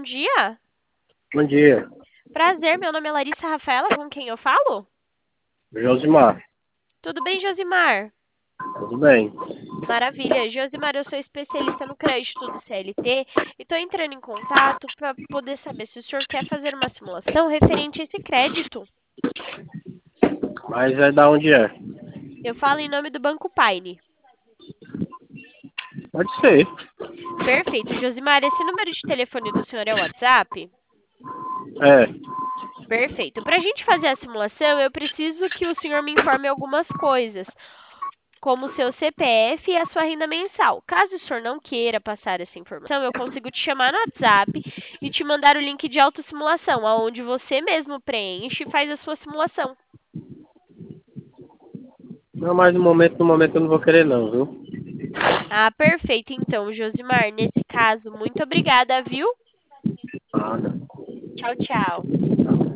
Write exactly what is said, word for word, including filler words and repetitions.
dia. Bom dia, Prazer, meu nome é Larissa Rafaela, com quem eu falo? Josimar. Tudo bem, Josimar? Tudo bem? Maravilha. Josimar, eu sou especialista no crédito do C L T e estou entrando em contato para poder saber se o senhor quer fazer uma simulação referente a esse crédito. Mas é da onde é? Eu falo em nome do Banco Paine. Pode ser. Perfeito. Josimar, esse número de telefone do senhor é o WhatsApp? É, Perfeito. Para a gente fazer a simulação, eu preciso que o senhor me informe algumas coisas, como o seu C P F e a sua renda mensal. Caso o senhor não queira passar essa informação, eu consigo te chamar no WhatsApp e te mandar o link de autossimulação, onde você mesmo preenche e faz a sua simulação. não, mas no momento, no momento eu não vou querer não, viu? Ah, perfeito. Então, Josimar, nesse caso, muito obrigada, viu? Nada. Tchau, tchau.